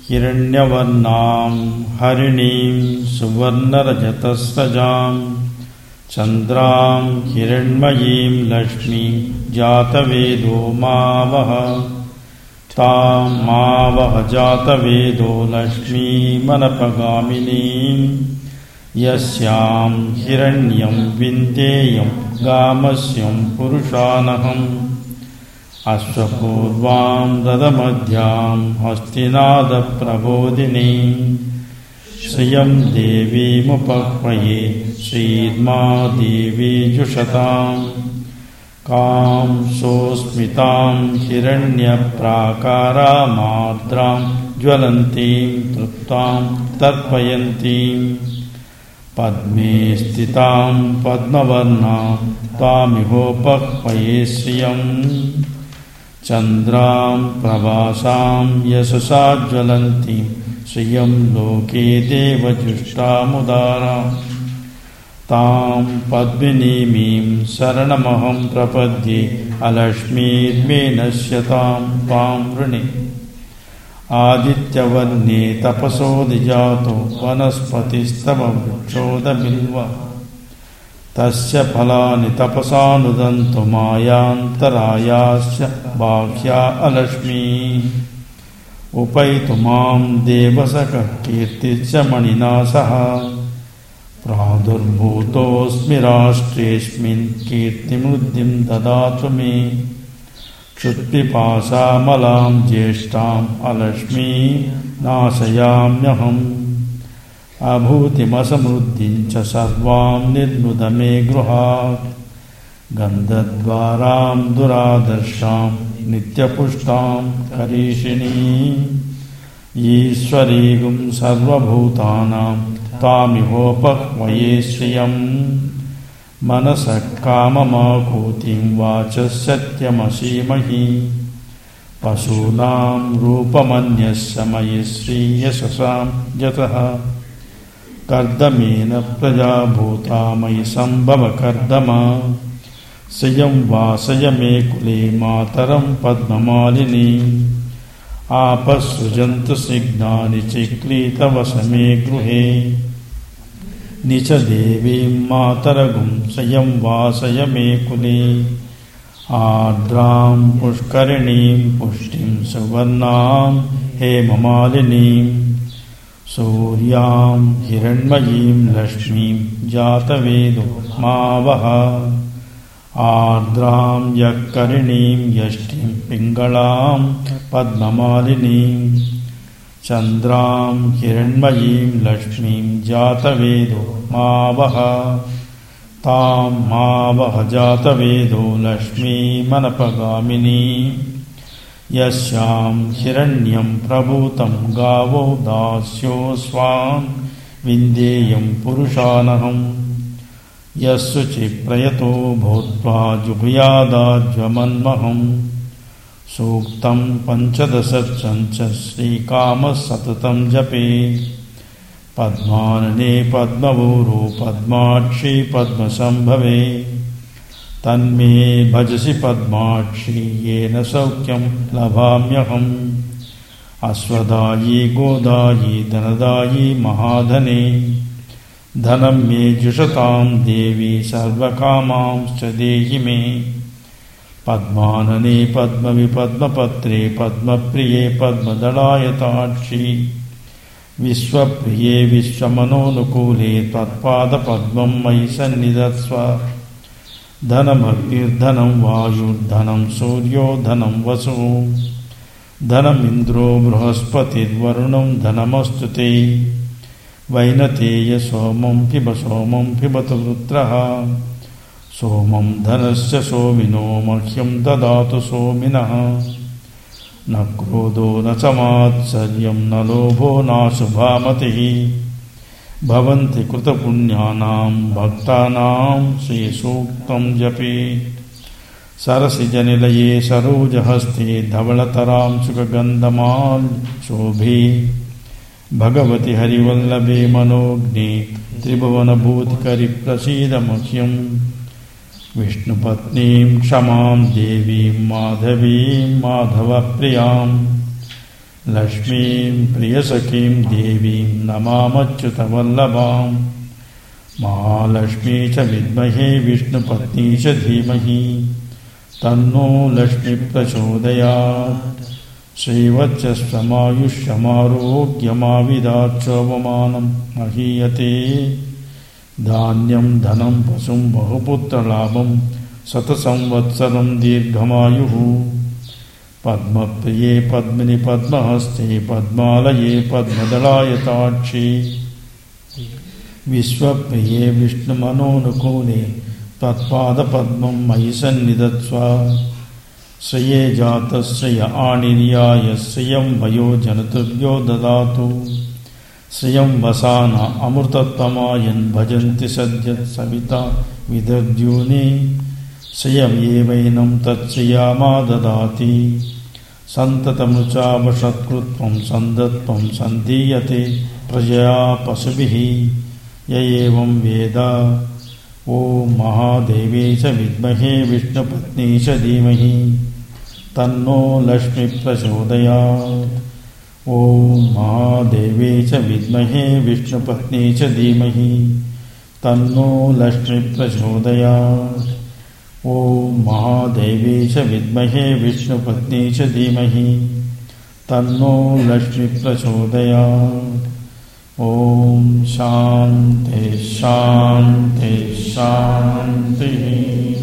हिरण्यवर्णां हरिणीं सुवर्णरजतस्रजां चन्द्रां हिरण्मयीं लक्ष्मीं जातवेदो मावह तां मावह जातवेदो लक्ष्मीमनपगामिनीं यस्यां हिरण्यं विन्देयं गामस्यं पुरुषानहम् अश्वपूर्वां ददमध्यां हस्तिनादप्रबोधिनीं श्रियं देवीमुपह्वये श्रीर्मा देवी जुषतां कां सोऽस्मितां हिरण्यप्राकारामार्द्रां ज्वलन्तीं तृप्तां तर्पयन्तीं पद्मे स्थितां पद्मवर्णां तामिहोपह्वये श्रियं चन्द्रां प्रभासां यशसा ज्वलन्तीं श्रियं लोके देवजुष्टामुदारां तां पद्मिनीमीं शरणमहं प्रपद्ये अलक्ष्मीर्मे नश्यतां तां वृणे आदित्यवर्णे तपसोऽधिजातो वनस्पतिस्तव वृक्षोदबिल्वः तस्य फलानि तपसानुदन्तु मायान्तरायास्य बाह्या अलक्ष्मीः उपैतु मां देवसखः कीर्तिश्च मणिना सह प्रादुर्भूतोऽस्मि राष्ट्रेऽस्मिन् कीर्तिमृद्धिं ददातु मे क्षुत्पिपासामलां ज्येष्ठाम् अलक्ष्मीं नाशयाम्यहम् अभूतिमसमृद्धिं च सर्वां निर्नुद मे गृहात् गन्धद्वारां दुरादर्शां नित्यपुष्टां करीषिणीं ईश्वरीगुं सर्वभूतानां तामिहोपह्वये श्रियम् मनसः काममाकूतिं वाचः सत्यमसीमहि पशूनां रूपमन्यस्य मयि श्रीयशसां यतः कर्दमेन प्रजा भूता मयि सम्भव कर्दमा श्रियं वासय मे कुले मातरं पद्ममालिनीम् आपःसृजन्तु स्निग्धानि चिक्लीतवसमे गृहे निच देवीं मातरगुं श्रियं वासय मे कुले आर्द्रां पुष्करिणीं पुष्टिं सुवर्णां हेममालिनीं सूर्यां हिरण्मयीं लक्ष्मीं जातवेदो मावह आर्द्रां यक्करिणीं यष्टिं पिङ्गळां पद्ममालिनीं चन्द्रां हिरण्मयीं लक्ष्मीं जातवेदो मावह तां मावह जातवेदो लक्ष्मीमनपगामिनीं यस्यां हिरण्यं प्रभूतं गावो दास्योऽस्वान् विन्देयं पुरुषानहम् यस्सुचिप्रयतो भूत्वा जुहुयादाज्वमन्महम् सूक्तं पञ्चदशं च श्रीकामः सततं जपे पद्मानने पद्मवोरो पद्माक्षी पद्मसम्भवे तन्मे भजसि पद्माक्षी येन सौख्यं लभाम्यहम् अश्वदायी गोदायी धनदायी महाधने धनं मे जुषतां देवी सर्वकामांश्च देहि मे पद्मानने पद्मविपद्मपत्रे पद्मप्रिये पद्मदलायताक्षी विश्वप्रिये विश्वमनोनुकूले त्वत्पादपद्मं मयि सन्निधत्स्व धनमग्निर्धनं वायुर्धनं सूर्यो धनं वसुः धनमिन्द्रो बृहस्पतिर्वरुणं धनमस्तु ते वैनतेय सोमं पिबतु वृत्रः सोमं धनस्य सोमिनो मह्यं ददातु सोमिनः न क्रोधो न च मात्सर्यं न लोभो नाशुभामतिः भवन्ति कृतपुण्यानां भक्तानां श्रीसूक्तं जपेत् सरसिजनिलये सरोजहस्ते धवलतरां सुखगन्धमाल् शोभे भगवति हरिवल्लभे मनोज्ञे त्रिभुवनभूतिकरि प्रसीद मह्यं विष्णुपत्नीं क्षमां देवीं माधवीं माधवप्रियां लक्ष्मीं प्रियसखीं देवीं नमामच्युतवल्लभाम् महालक्ष्मी च विद्महे विष्णुपत्नी च धीमहि तन्नो लक्ष्मी प्रचोदयात् श्रीवत्सस्वमायुष्यमारोग्यमाविदाच्चोपमानं महीयते धान्यं धनं पशुं बहुपुत्रलाभं शतसंवत्सरं दीर्घमायुः पद्मप्रिये पद्मिनि पद्महस्ते पद्मालये पद्मदलायताक्षी विश्वप्रिये विष्णुमनोनुकूले त्वत्पादपद्मं मयि सन्निधत्स्व श्रिये जातश्रिय आनिर्याय श्रियं वयो जनतुभ्यो ददातु श्रियं वसान अमृतत्वमायन् भजन्ति सद्यः सविता विदद्यूने श्रियमेवैनं तच्छ्रियामा ददाति सन्ततमुचावशत्कृत्वं सन्दत्वं सन्दीयते प्रजया पशुभिः य एवं वेद ॐ महादेवे च विद्महे विष्णुपत्नी च धीमहि तन्नो लक्ष्मी प्रचोदयात् ॐ महादेवे च विद्महे विष्णुपत्नी च धीमहि तन्नो लक्ष्मी प्रचोदयात् ॐ महादेवे च विद्महे विष्णुपत्नी च धीमहि तन्नो लक्ष्मी प्रचोदयात् ॐ शान्ति शान्ति शान्तिः।